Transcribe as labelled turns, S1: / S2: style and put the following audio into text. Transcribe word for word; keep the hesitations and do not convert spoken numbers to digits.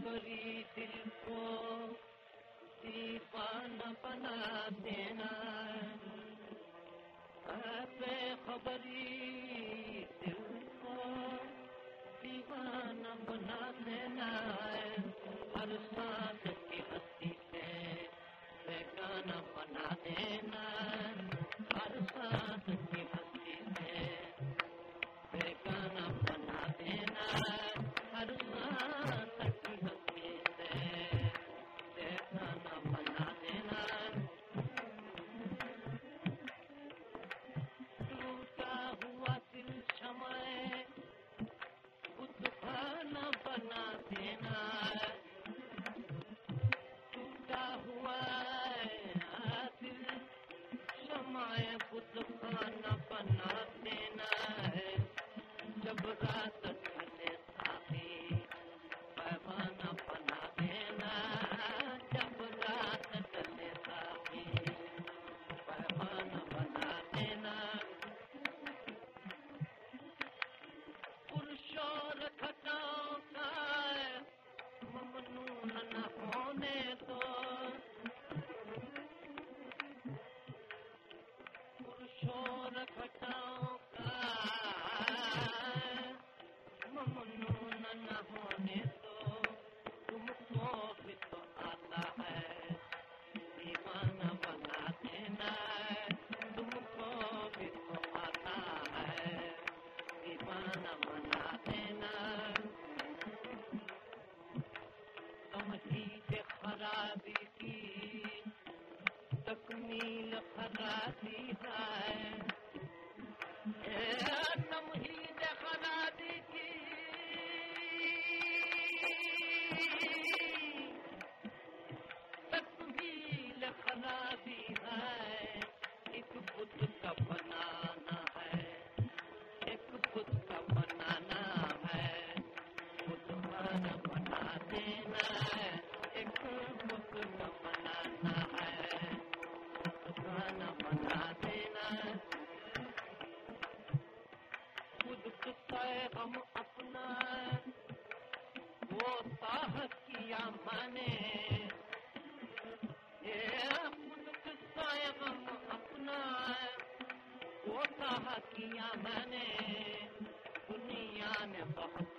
S1: خبری دل کو دیوانہ بنا دینا، بے خبری دل کو دیوانہ بنا دینا، ہر سانس کی ہستی سے بیگانہ بنا دینا، ہر سانس کی ہستی سے بیگانہ بنا دینا، ہر سانس کی ہستی سے بیگانہ بنا دینا، ٹوٹا ہوا دل شمع خود خانہ بنا دینا، ٹوٹا ہوا دل شمع خود خانہ بنا دینا ہے، جب رات ڈھلے ساقی پیمانہ بنا دینا، جب رات ڈھلے ساقی پیمانہ بنا دینا، پرشور گھٹاؤں کا ممنون نہ ہونے دو، پرشور گھٹاؤں کا ممنون نہ ہونے دو، تم کو بھی تو آتا ہے دیوانہ بنا دینا، تم کو بھی تو آتا ہے دیوانہ بنا دینا، تمہید خرابی کی تکمیل خرابی ہے، تمہید خرابی کی تکمیل خرابی ہے، ایک بت کا بنانا ہے، ایک بت کا بنانا ہے، بت خانہ بنا دینا ہے، ایک بت کا بنانا ہے، بت خانہ بنا دینا، خود قصہ غم اپنا وہ طاقت کیا میں نے، خود قصہ غم اپنا وہ طاقت کیا میں نے، دنیا نے بہت